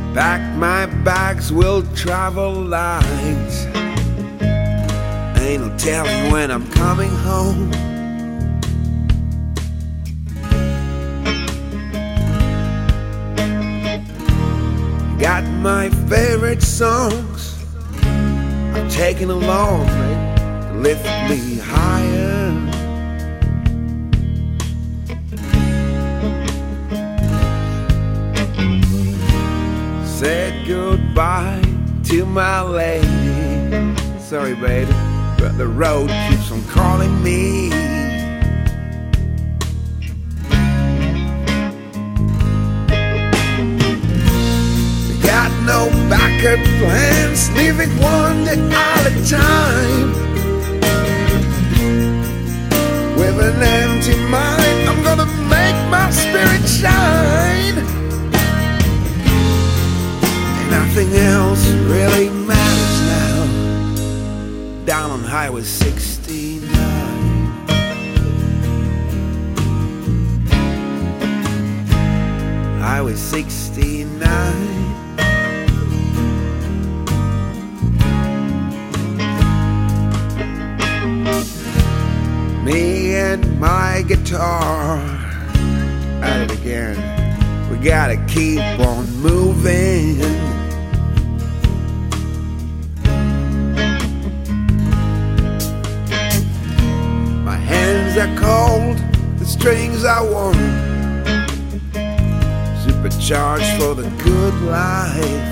Pack my bags, we'll travel light. Ain't no telling when I'm coming home. Got my favorite songs I'm taking along to lift me higher. Said goodbye to my lady. Sorry, baby, but the road keeps on calling me. Got no backup plans, living one day at a time. With an empty mind, I'm gonna make my spirit shine. And nothing else really matters now. Down on Highway 69, Highway 69. Me and my guitar, at it again. We gotta keep on moving. My hands are cold, the strings are warm. Supercharged for the good life.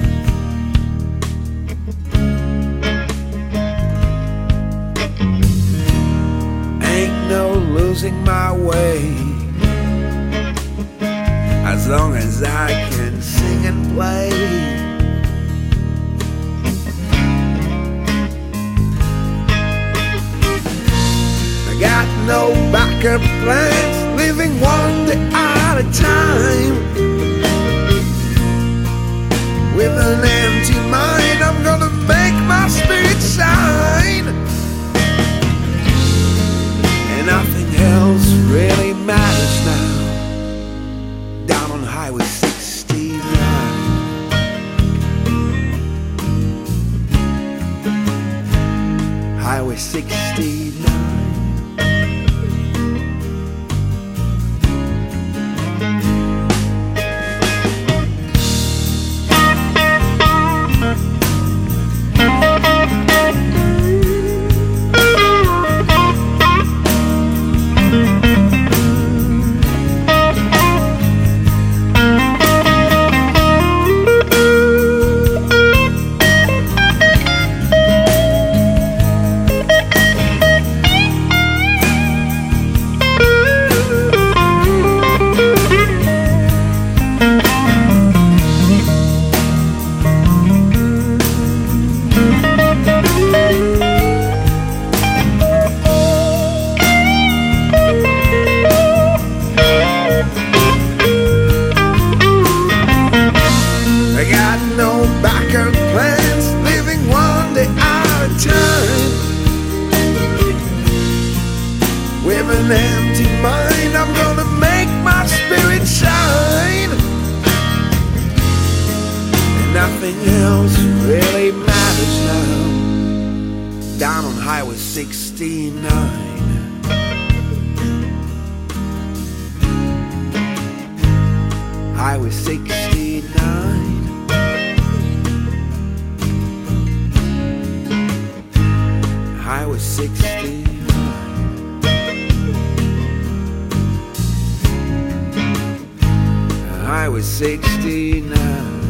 No losing my way, as long as I can sing and play. I got no backup plans, living one day at a time. With an empty mind, I'm gonna make my spirit shine. Nothing else really matters now. Down on Highway 69, Highway 69. With an empty mind, I'm gonna make my spirit shine. And nothing else really matters now. Down on Highway 69, Highway 69, Highway 69. Highway 69.